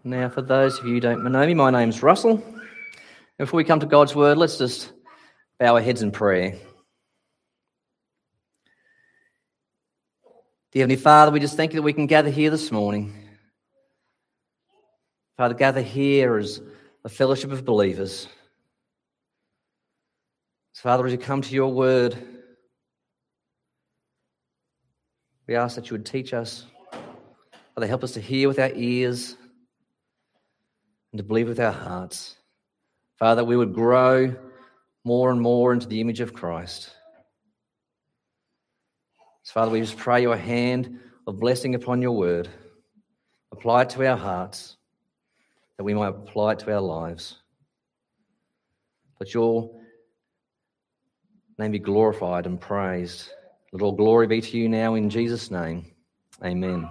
Now, for those of you who don't know me, my name's Russell. Before we come to God's Word, let's just bow our heads in prayer. Dear Heavenly Father, we just thank you that we can gather here this morning. Father, gather here as a fellowship of believers. So, Father, as we come to your Word, we ask that you would teach us. Father, help us to hear with our ears and to believe with our hearts. Father, we would grow more and more into the image of Christ. So, Father, we just pray your hand of blessing upon your word. Apply it to our hearts, that we might apply it to our lives. Let your name be glorified and praised. Let all glory be to you now in Jesus' name. Amen.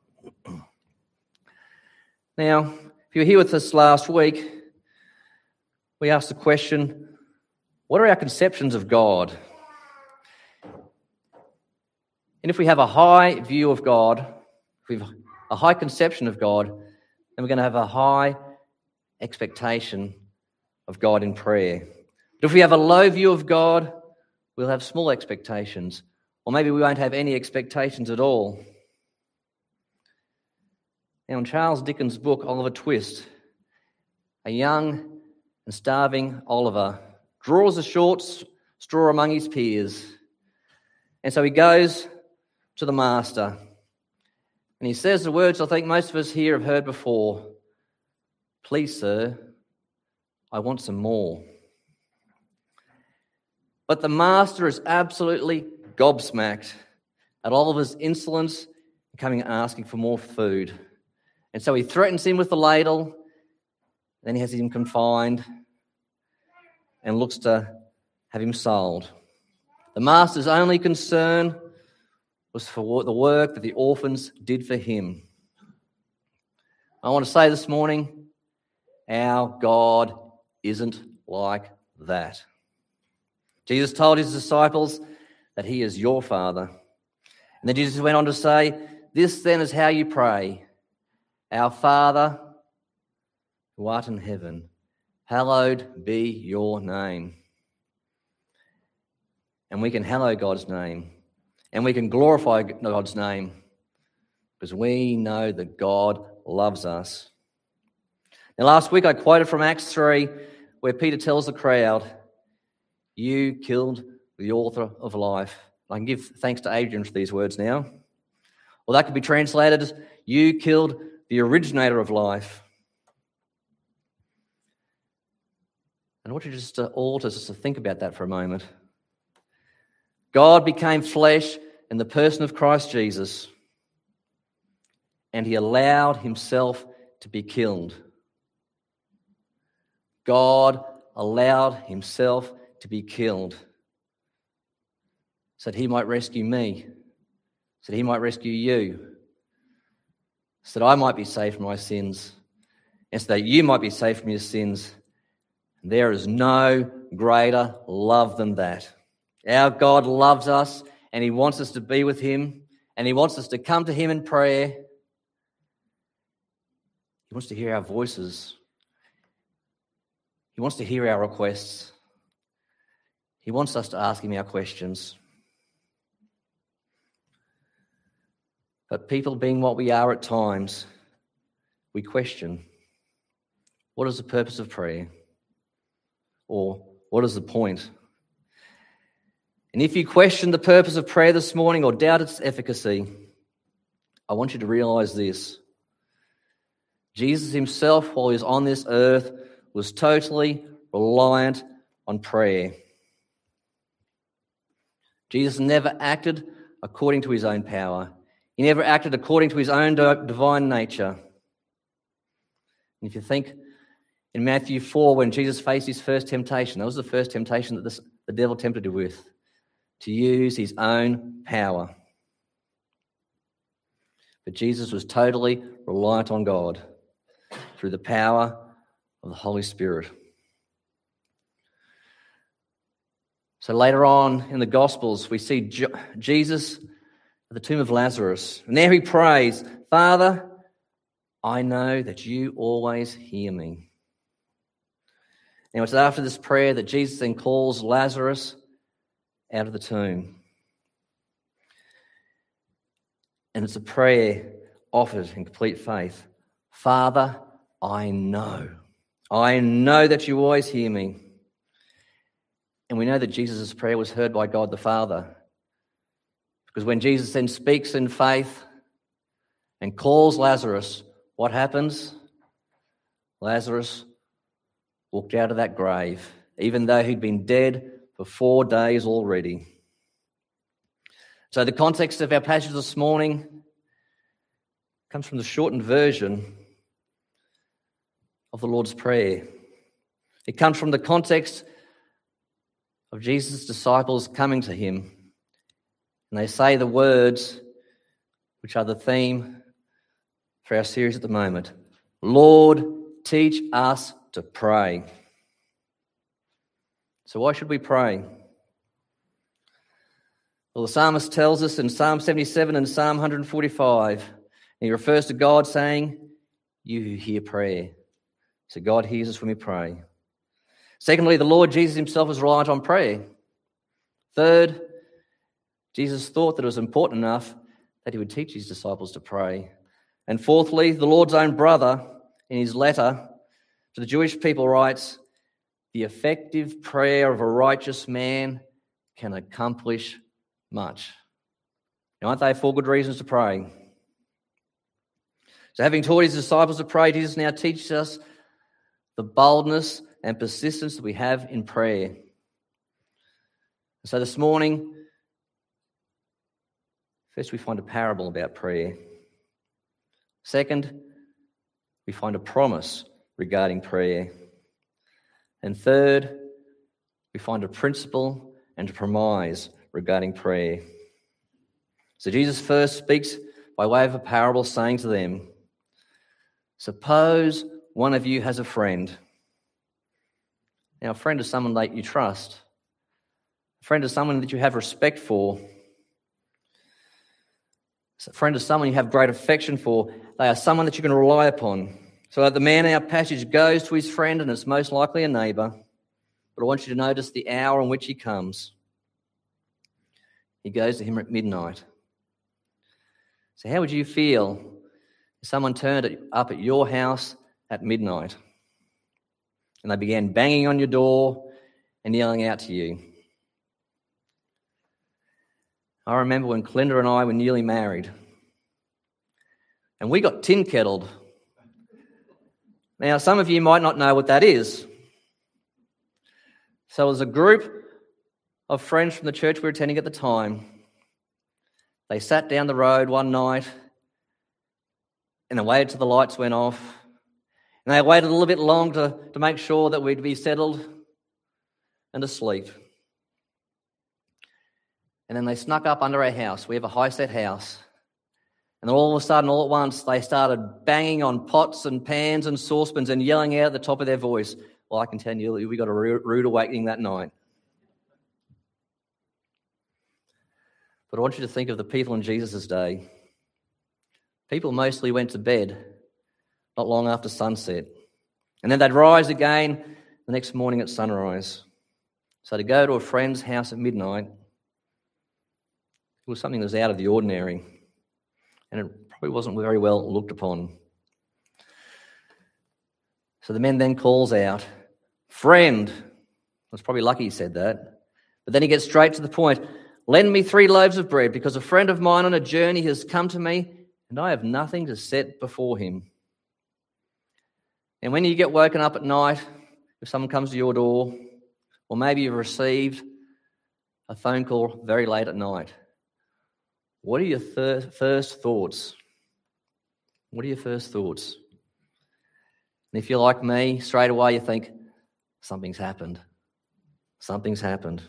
Now, if you were here with us last week, we asked the question, what are our conceptions of God? And if we have a high view of God, if we have a high conception of God, then we're going to have a high expectation of God in prayer. But if we have a low view of God, we'll have small expectations, or maybe we won't have any expectations at all. Now, in Charles Dickens' book, Oliver Twist, a young and starving Oliver draws a short straw among his peers. And so he goes to the master, and he says the words I think most of us here have heard before. "Please, sir, I want some more." But the master is absolutely gobsmacked at Oliver's insolence in coming and asking for more food. And so he threatens him with the ladle, then he has him confined and looks to have him sold. The master's only concern was for the work that the orphans did for him. I want to say this morning, our God isn't like that. Jesus told his disciples that he is your Father. And then Jesus went on to say, "This then is how you pray. Our Father, who art in heaven, hallowed be your name." And we can hallow God's name, and we can glorify God's name, because we know that God loves us. Now, last week I quoted from Acts 3, where Peter tells the crowd, "You killed the author of life." I can give thanks to Adrian for these words now. Well, that could be translated as, "You killed the originator of life." And I want you just all to think about that for a moment. God became flesh in the person of Christ Jesus, and he allowed himself to be killed. God allowed himself to be killed so that he might rescue me, so that he might rescue you, so that I might be saved from my sins, and so that you might be saved from your sins. There is no greater love than that. Our God loves us, and he wants us to be with him, and he wants us to come to him in prayer. He wants to hear our voices. He wants to hear our requests. He wants us to ask him our questions. But people being what we are at times, we question, what is the purpose of prayer? Or what is the point? And if you question the purpose of prayer this morning or doubt its efficacy, I want you to realize this. Jesus himself, while he was on this earth, was totally reliant on prayer. Jesus never acted according to his own power. He never acted according to his own divine nature. And if you think in Matthew 4, when Jesus faced his first temptation, that was the first temptation that the devil tempted him with, to use his own power. But Jesus was totally reliant on God through the power of the Holy Spirit. So later on in the Gospels, we see Jesus at the tomb of Lazarus. And there he prays, "Father, I know that you always hear me. Now, it's after this prayer that Jesus then calls Lazarus out of the tomb. And it's a prayer offered in complete faith. Father, I know that you always hear me. And we know that Jesus' prayer was heard by God the Father. Because when Jesus then speaks in faith and calls Lazarus, what happens? Lazarus walked out of that grave, even though he'd been dead for 4 days already. So the context of our passage this morning comes from the shortened version of the Lord's Prayer. It comes from the context of Jesus' disciples coming to him. And they say the words which are the theme for our series at the moment. Lord, teach us to pray. So why should we pray? Well, the psalmist tells us in Psalm 77 and Psalm 145, and he refers to God saying, you who hear prayer. So God hears us when we pray. Secondly, the Lord Jesus himself is reliant on prayer. Third, Jesus thought that it was important enough that he would teach his disciples to pray. And fourthly, the Lord's own brother, in his letter to the Jewish people, writes, the effective prayer of a righteous man can accomplish much. Now, aren't they 4 good reasons to pray? So having taught his disciples to pray, Jesus now teaches us the boldness and persistence that we have in prayer. So this morning, first we find a parable about prayer. Second, we find a promise regarding prayer. And third, we find a principle and a premise regarding prayer. So Jesus first speaks by way of a parable, saying to them, suppose one of you has a friend. Now, a friend is someone that you trust. A friend is someone that you have respect for. A friend is someone you have great affection for. They are someone that you can rely upon. So the man in our passage goes to his friend, and it's most likely a neighbour. But I want you to notice the hour in which he comes. He goes to him at midnight. So how would you feel if someone turned up at your house at midnight and they began banging on your door and yelling out to you? I remember when Clinda and I were newly married, and we got tin kettled. Now, some of you might not know what that is. So, as a group of friends from the church we were attending at the time, they sat down the road one night and they waited till the lights went off. And they waited a little bit long to make sure that we'd be settled and asleep. And then they snuck up under our house. We have a high-set house. And then all of a sudden, all at once, they started banging on pots and pans and saucepans and yelling out at the top of their voice. Well, I can tell you, we got a rude awakening that night. But I want you to think of the people in Jesus' day. People mostly went to bed not long after sunset. And then they'd rise again the next morning at sunrise. So to go to a friend's house at midnight, it was something that was out of the ordinary. And it probably wasn't very well looked upon. So the man then calls out, "Friend." I was probably lucky he said that. But then he gets straight to the point. "Lend me 3 loaves of bread, because a friend of mine on a journey has come to me, and I have nothing to set before him." And when you get woken up at night, if someone comes to your door, or maybe you've received a phone call very late at night, what are your first thoughts? What are your first thoughts? And if you're like me, straight away you think, something's happened. Something's happened.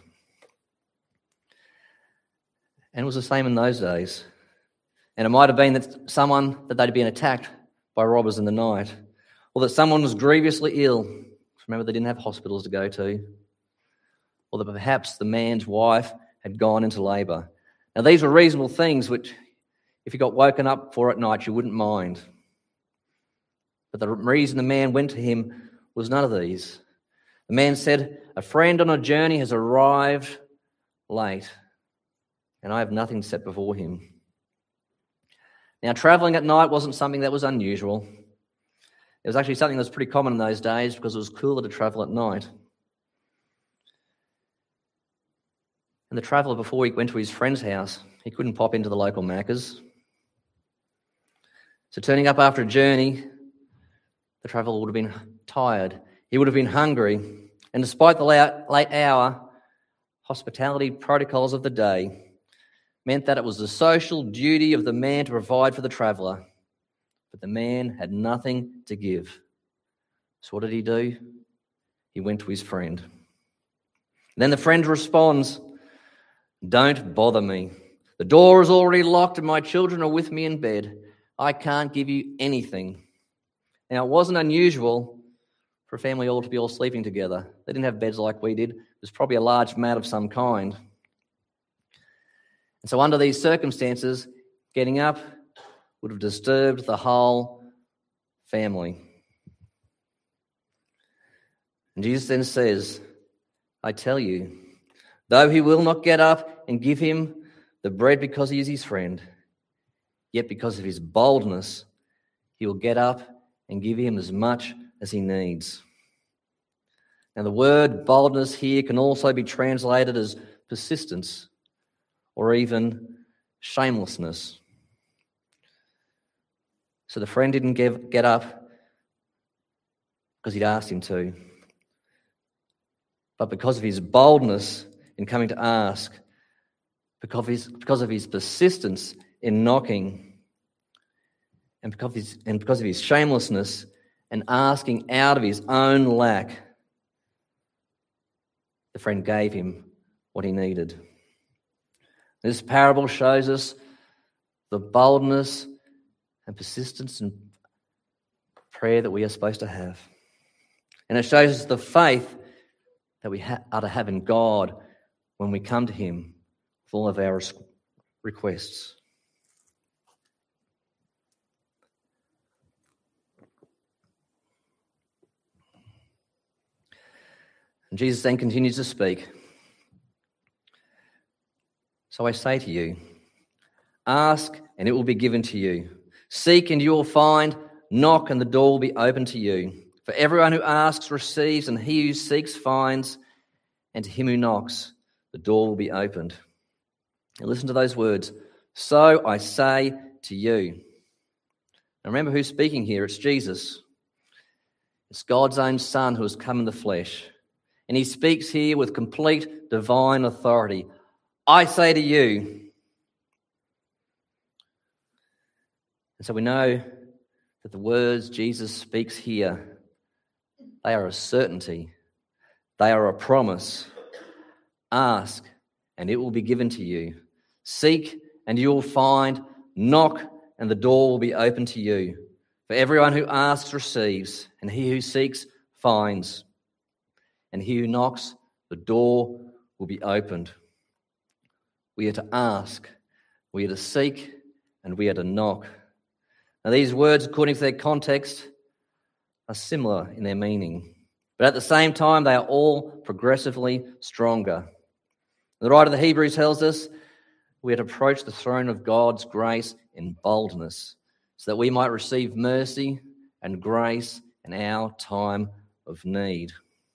And it was the same in those days. And it might have been that they'd been attacked by robbers in the night, or that someone was grievously ill. Remember, they didn't have hospitals to go to. Or that perhaps the man's wife had gone into labour. Now, these were reasonable things which, if you got woken up for at night, you wouldn't mind. But the reason the man went to him was none of these. The man said, "A friend on a journey has arrived late, and I have nothing set before him." Now, travelling at night wasn't something that was unusual. It was actually something that was pretty common in those days because it was cooler to travel at night. And the traveller, before he went to his friend's house, he couldn't pop into the local Macca's. So turning up after a journey, the traveller would have been tired. He would have been hungry. And despite the late hour, hospitality protocols of the day meant that it was the social duty of the man to provide for the traveller. But the man had nothing to give. So what did he do? He went to his friend. And then the friend responds, "Don't bother me. The door is already locked and my children are with me in bed. I can't give you anything." Now, it wasn't unusual for a family all to be all sleeping together. They didn't have beds like we did. It was probably a large mat of some kind. And so under these circumstances, getting up would have disturbed the whole family. And Jesus then says, "I tell you, though he will not get up and give him the bread because he is his friend, yet because of his boldness, he will get up and give him as much as he needs." Now, the word boldness here can also be translated as persistence or even shamelessness. So the friend didn't get up because he'd asked him to, but because of his boldness in coming to ask, because of his persistence in knocking, and because of his shamelessness and asking out of his own lack, the friend gave him what he needed. This parable shows us the boldness and persistence and prayer that we are supposed to have. And it shows us the faith that we are to have in God when we come to him with all of our requests. And Jesus then continues to speak. "So I say to you, ask and it will be given to you. Seek and you will find. Knock and the door will be open to you. For everyone who asks receives, and he who seeks finds, and to him who knocks the door will be opened." Now listen to those words. "So I say to you." Now remember who's speaking here. It's Jesus. It's God's own Son who has come in the flesh. And he speaks here with complete divine authority. "I say to you." And so we know that the words Jesus speaks here, they are a certainty. They are a promise. Ask and it will be given to you. Seek and you will find. Knock and the door will be open to you. For everyone who asks receives, and he who seeks finds. And he who knocks, the door will be opened. We are to ask, we are to seek, and we are to knock. Now these words, according to their context, are similar in their meaning. But at the same time, they are all progressively stronger. The writer of the Hebrews tells us we are to approach the throne of God's grace in boldness, so that we might receive mercy and grace in our time of need.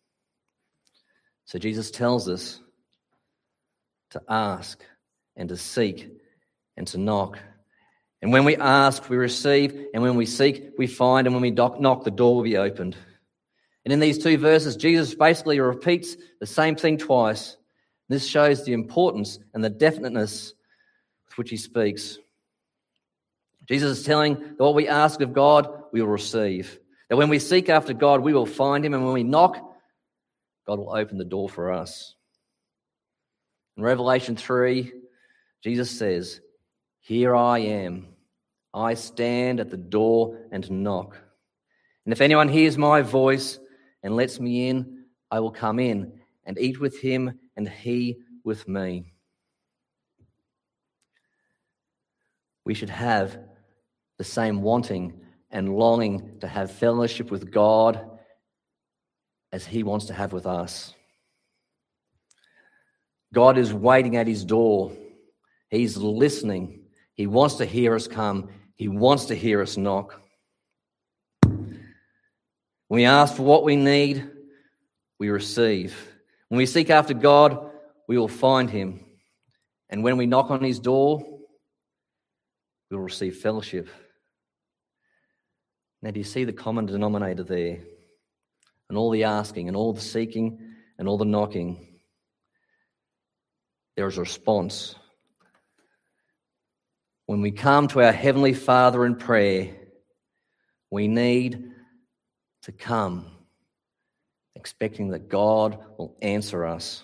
So Jesus tells us to ask and to seek and to knock. And when we ask, we receive, and when we seek, we find, and when we knock, the door will be opened. And in these two verses, Jesus basically repeats the same thing twice. This shows the importance and the definiteness with which he speaks. Jesus is telling that what we ask of God, we will receive. That when we seek after God, we will find him, and when we knock, God will open the door for us. In Revelation 3, Jesus says, "Here I am. I stand at the door and knock. And if anyone hears my voice and lets me in, I will come in and eat with him and he with me." We should have the same wanting and longing to have fellowship with God as he wants to have with us. God is waiting at his door. He's listening. He wants to hear us come. He wants to hear us knock. When we ask for what we need, we receive. When we seek after God, we will find him. And when we knock on his door, we will receive fellowship. Now, do you see the common denominator there? And all the asking, and all the seeking, and all the knocking. There is a response. When we come to our Heavenly Father in prayer, we need to come expecting that God will answer us.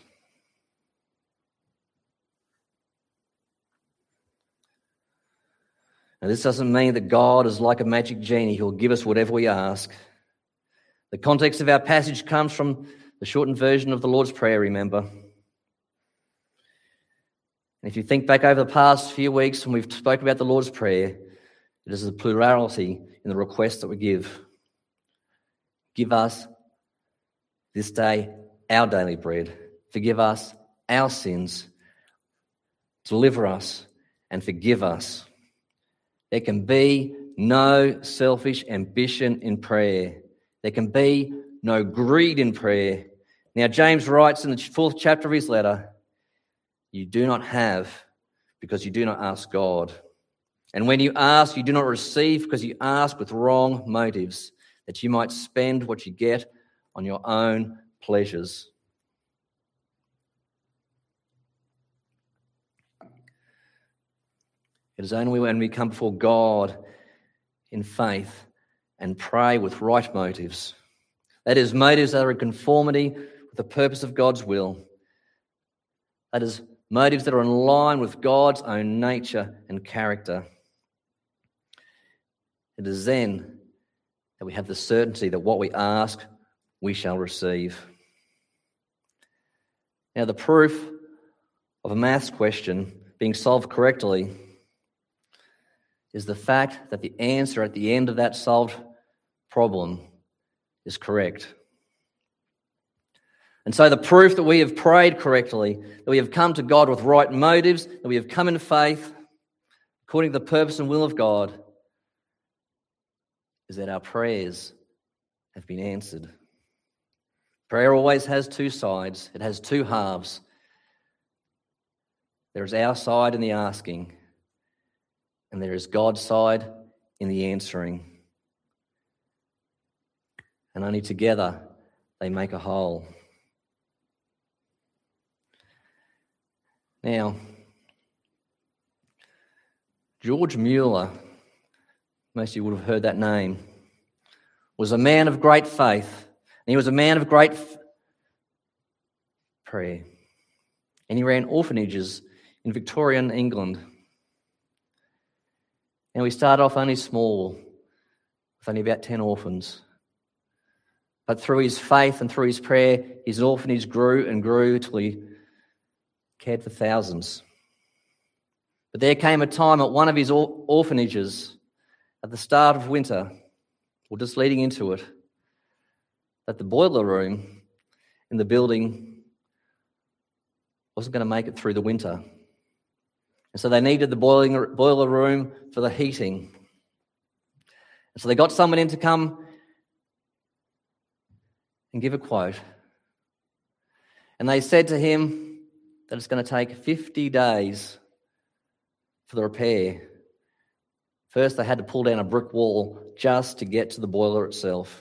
Now, this doesn't mean that God is like a magic genie who will give us whatever we ask. The context of our passage comes from the shortened version of the Lord's Prayer, remember. And if you think back over the past few weeks when we've spoken about the Lord's Prayer, it is a plurality in the request that we give. Give us this day our daily bread. Forgive us our sins. Deliver us and forgive us. There can be no selfish ambition in prayer. There can be no greed in prayer. Now, James writes in the 4th chapter of his letter, you do not have because you do not ask God. And when you ask, you do not receive because you ask with wrong motives, that you might spend what you get on your own pleasures. It is only when we come before God in faith and pray with right motives, that is, motives that are in conformity with the purpose of God's will, that is, motives that are in line with God's own nature and character. It is then that we have the certainty that what we ask, we shall receive. Now, the proof of a maths question being solved correctly is the fact that the answer at the end of that solved problem is correct. And so the proof that we have prayed correctly, that we have come to God with right motives, that we have come in faith according to the purpose and will of God, is that our prayers have been answered. Prayer always has two sides. It has two halves. There is our side in the asking, and there is God's side in the answering. And only together they make a whole. Now, George Mueller, most of you would have heard that name, was a man of great faith. And he was a man of great prayer. And he ran orphanages in Victorian England. And we started off only small, with only about 10 orphans. But through his faith and through his prayer, his orphanage grew and grew till he cared for thousands. But there came a time at one of his orphanages, at the start of winter, or just leading into it, that the boiler room in the building wasn't going to make it through the winter. And so they needed the boiler room for the heating. And so they got someone in to come and give a quote. And they said to him that it's going to take 50 days for the repair. First, they had to pull down a brick wall just to get to the boiler itself.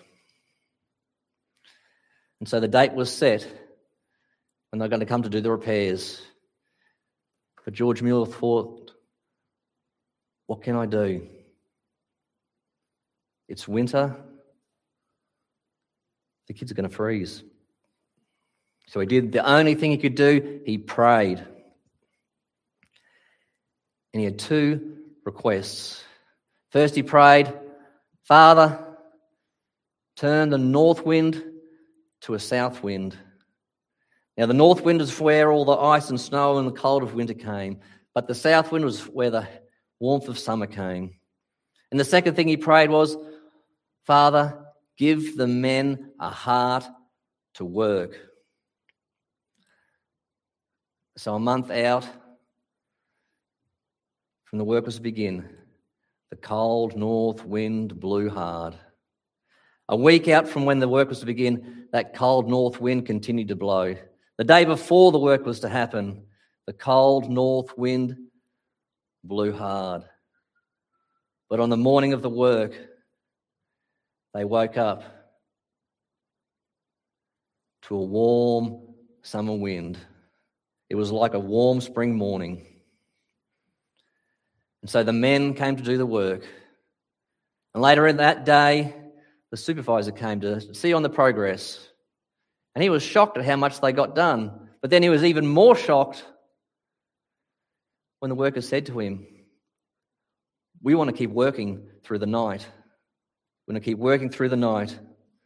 And so the date was set when they're going to come to do the repairs. But George Mueller thought, what can I do? It's winter. The kids are going to freeze. So he did the only thing he could do. He prayed. And he had two requests. First he prayed, Father, turn the north wind to a south wind. Now the north wind is where all the ice and snow and the cold of winter came, but the south wind was where the warmth of summer came. And the second thing he prayed was, Father, give the men a heart to work. So a month out from the work was to begin, the cold north wind blew hard. A week out from when the work was to begin, that cold north wind continued to blow. The day before the work was to happen, the cold north wind blew hard. But on the morning of the work, they woke up to a warm summer wind. It was like a warm spring morning. And so the men came to do the work. And later in that day, the supervisor came to see on the progress. And he was shocked at how much they got done. But then he was even more shocked when the worker said to him, "We want to keep working through the night. We're going to keep working through the night."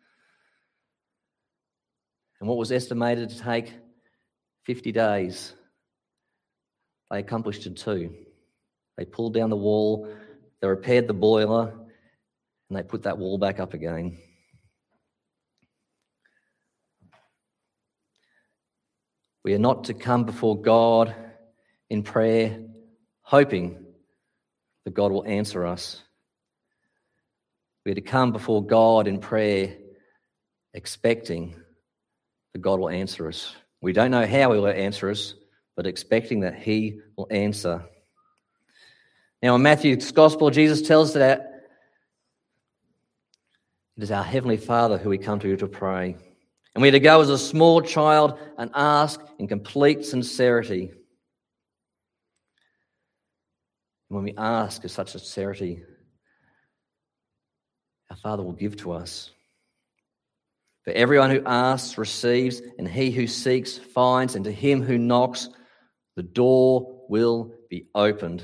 And what was estimated to take 50 days, they accomplished in 2. They pulled down the wall, they repaired the boiler, and they put that wall back up again. We are not to come before God in prayer hoping that God will answer us. We are to come before God in prayer expecting that God will answer us. We don't know how He will answer us, but expecting that He will answer. Now, in Matthew's Gospel, Jesus tells us that it is our Heavenly Father who we come to pray. And we are to go as a small child and ask in complete sincerity. And when we ask with such sincerity, our Father will give to us. For everyone who asks receives, and he who seeks finds, and to him who knocks, the door will be opened.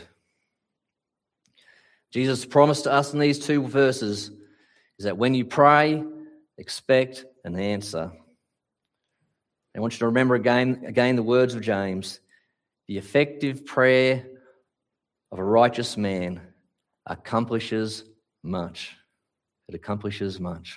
Jesus' promise to us in these 2 verses is that when you pray, expect an answer. I want you to remember again the words of James. The effective prayer of a righteous man accomplishes much. It accomplishes much.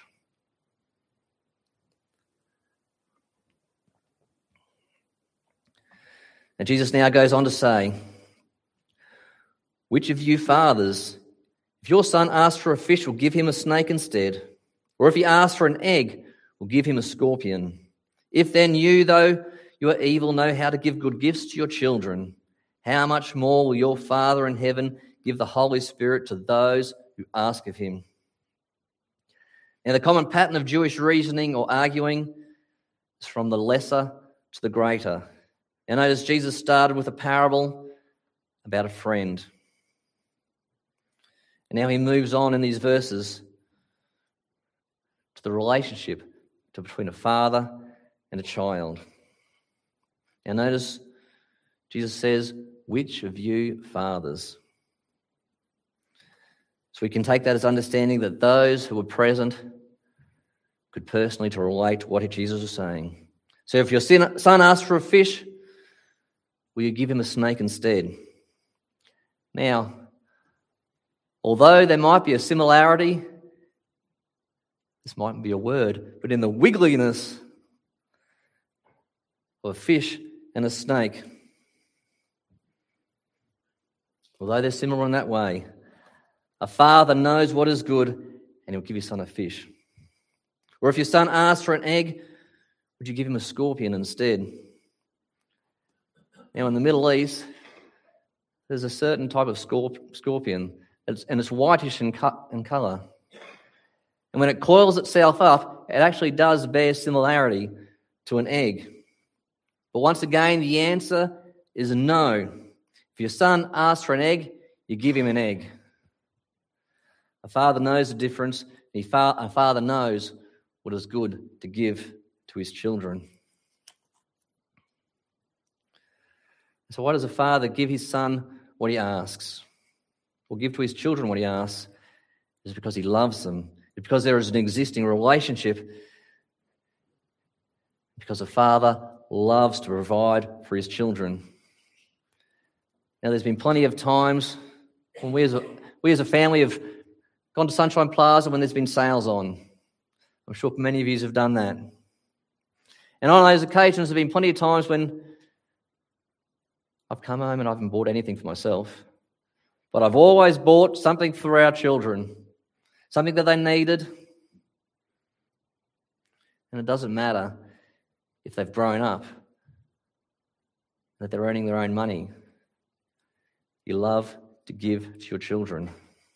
And Jesus now goes on to say, "Which of you fathers, if your son asks for a fish, will give him a snake instead? Or if he asks for an egg, will give him a scorpion? If then you, though you are evil, know how to give good gifts to your children, how much more will your Father in heaven give the Holy Spirit to those who ask of him?" Now, the common pattern of Jewish reasoning or arguing is from the lesser to the greater. And notice Jesus started with a parable about a friend. And now he moves on in these verses to the relationship between a father and a child. Now notice Jesus says, "Which of you fathers?" So we can take that as understanding that those who were present could personally to relate to what Jesus was saying. So if your son asks for a fish, will you give him a snake instead? Now, although there might be a similarity, this mightn't be a word, but in the wiggliness of a fish and a snake, although they're similar in that way, a father knows what is good and he'll give his son a fish. Or if your son asks for an egg, would you give him a scorpion instead? Now, in the Middle East, there's a certain type of scorpion, and it's whitish in colour. And when it coils itself up, it actually does bear similarity to an egg. But once again, the answer is no. If your son asks for an egg, you give him an egg. A father knows the difference. A father knows what is good to give to his children. So why does a father give his son what he asks, or give to his children what he asks? It's because he loves them. It's because there is an existing relationship. Because a father loves to provide for his children. Now, there's been plenty of times when we as a family have Gone to Sunshine Plaza when there's been sales on. I'm sure many of you have done that. And on those occasions, there have been plenty of times when I've come home and I haven't bought anything for myself. But I've always bought something for our children, something that they needed. And it doesn't matter if they've grown up, that they're earning their own money. You love to give to your children.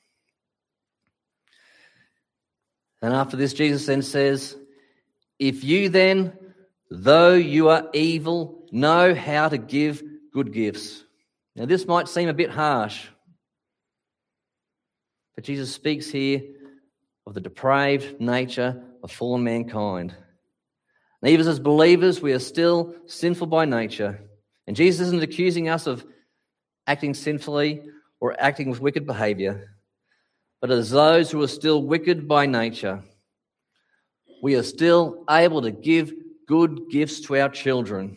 And after this, Jesus then says, if you then, though you are evil, know how to give good gifts. Now this might seem a bit harsh, but Jesus speaks here of the depraved nature of fallen mankind. And even as believers, we are still sinful by nature. And Jesus isn't accusing us of acting sinfully or acting with wicked behavior, but as those who are still wicked by nature, we are still able to give good gifts to our children.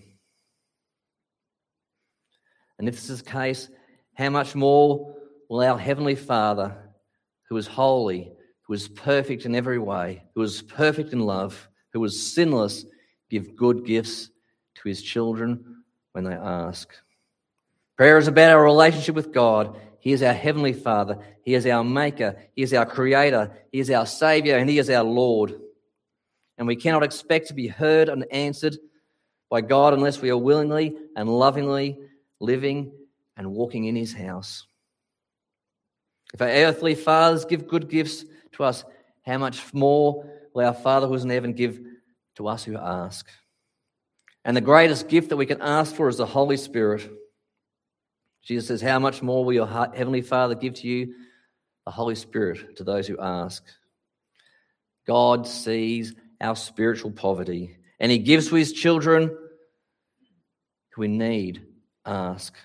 And if this is the case, how much more will our Heavenly Father, who is holy, who is perfect in every way, who is perfect in love, who is sinless, give good gifts to his children when they ask? Prayer is about our relationship with God. He is our Heavenly Father. He is our Maker. He is our Creator. He is our Saviour, and He is our Lord. And we cannot expect to be heard and answered by God unless we are willingly and lovingly living and walking in His house. If our earthly fathers give good gifts to us, how much more will our Father who is in heaven give to us who ask? And the greatest gift that we can ask for is the Holy Spirit. Jesus says, how much more will your Heavenly Father give to you? The Holy Spirit to those who ask. God sees our spiritual poverty, and He gives to His children who in need ask.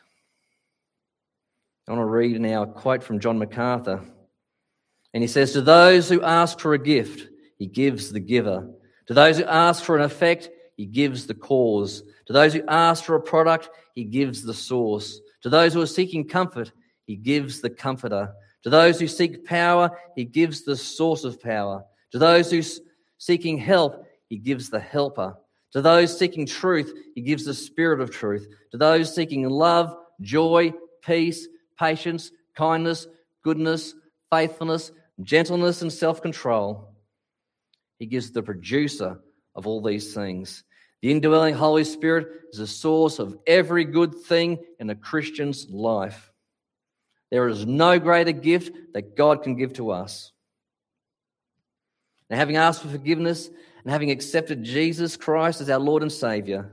I want to read now a quote from John MacArthur. And he says, to those who ask for a gift, He gives the giver. To those who ask for an effect, He gives the cause. To those who ask for a product, He gives the source. To those who are seeking comfort, He gives the comforter. To those who seek power, He gives the source of power. To those who are seeking help, He gives the helper. To those seeking truth, He gives the Spirit of truth. To those seeking love, joy, peace, patience, kindness, goodness, faithfulness, gentleness, and self-control, He gives the producer of all these things. The indwelling Holy Spirit is the source of every good thing in a Christian's life. There is no greater gift that God can give to us. Now, having asked for forgiveness and having accepted Jesus Christ as our Lord and Saviour,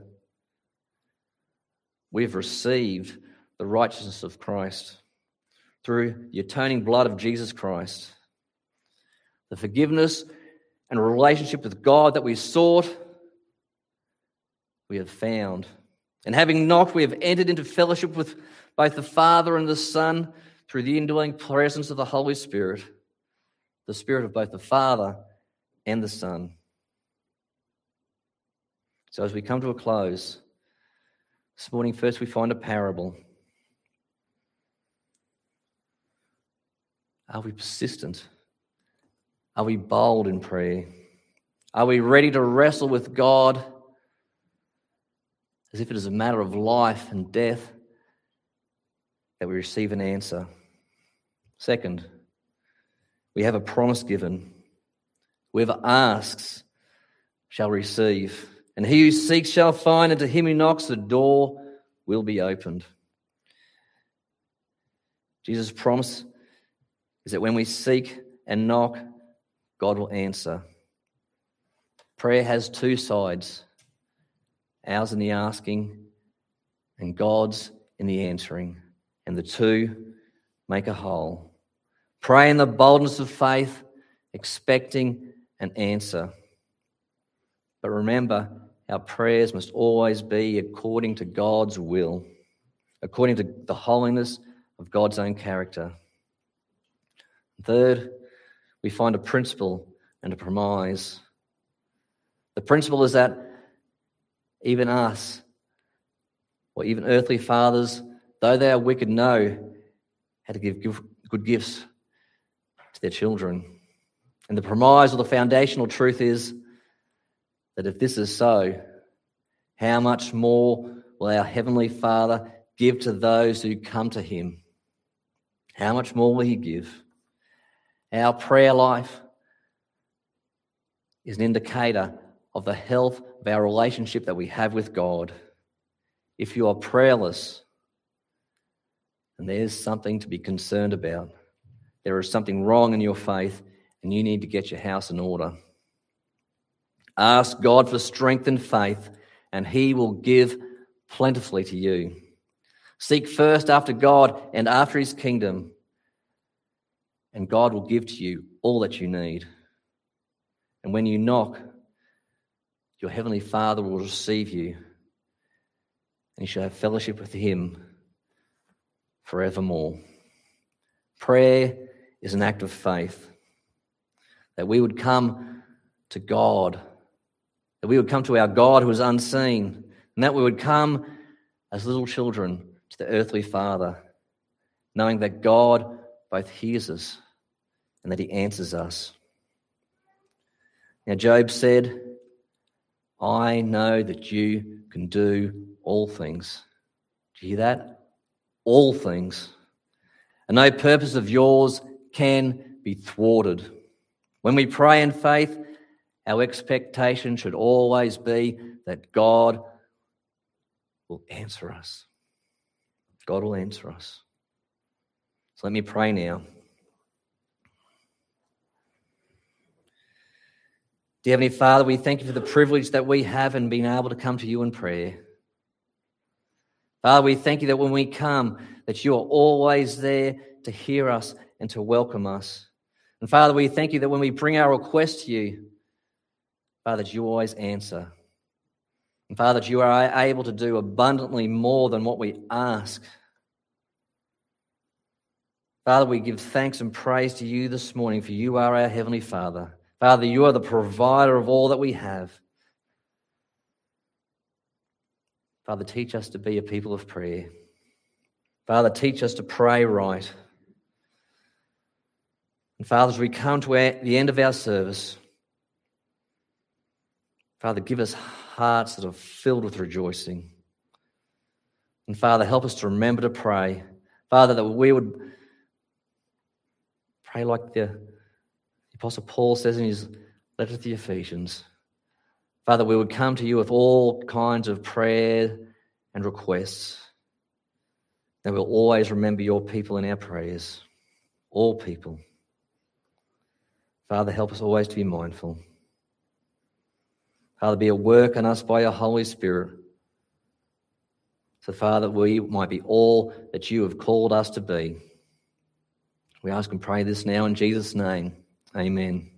we have received the righteousness of Christ through the atoning blood of Jesus Christ. The forgiveness and relationship with God that we sought, we have found. And having knocked, we have entered into fellowship with both the Father and the Son through the indwelling presence of the Holy Spirit, the Spirit of both the Father and the Son. So as we come to a close, this morning first we find a parable. Are we persistent? Are we bold in prayer? Are we ready to wrestle with God as if it is a matter of life and death that we receive an answer? Second, we have a promise given. Whoever asks shall receive, and he who seeks shall find, and to him who knocks the door will be opened. Jesus' promise is that when we seek and knock, God will answer. Prayer has two sides, ours in the asking and God's in the answering, and the two make a whole. Pray in the boldness of faith, expecting an answer. But remember, our prayers must always be according to God's will, according to the holiness of God's own character. Third, we find a principle and a premise. The principle is that even us, or even earthly fathers, though they are wicked, know how to give good gifts to their children. And the premise or the foundational truth is that if this is so, how much more will our Heavenly Father give to those who come to him? How much more will he give? Our prayer life is an indicator of the health of our relationship that we have with God. If you are prayerless, then there's something to be concerned about. There is something wrong in your faith, and you need to get your house in order. Ask God for strength and faith, and he will give plentifully to you. Seek first after God and after his kingdom, and God will give to you all that you need. And when you knock, your Heavenly Father will receive you, and you shall have fellowship with him forevermore. Prayer is an act of faith, that we would come to God, that we would come to our God who is unseen, and that we would come as little children to the earthly Father, knowing that God both hears us and that he answers us. Now, Job said, I know that you can do all things. Do you hear that? All things. And no purpose of yours can be thwarted. When we pray in faith, our expectation should always be that God will answer us. God will answer us. So let me pray now. Dear Heavenly Father, we thank you for the privilege that we have in being able to come to you in prayer. Father, we thank you that when we come, that you are always there to hear us and to welcome us. And Father, we thank you that when we bring our request to you, Father, that you always answer. And Father, that you are able to do abundantly more than what we ask. Father, we give thanks and praise to you this morning, for you are our Heavenly Father. Father, you are the provider of all that we have. Father, teach us to be a people of prayer. Father, teach us to pray right. And Father, as we come to the end of our service, Father, give us hearts that are filled with rejoicing. And Father, help us to remember to pray. Father, that we would pray like the Apostle Paul says in his letter to the Ephesians. Father, we would come to you with all kinds of prayer and requests. That we'll always remember your people in our prayers. All people. Father, help us always to be mindful. Father, be at work on us by your Holy Spirit. So, Father, we might be all that you have called us to be. We ask and pray this now in Jesus' name. Amen.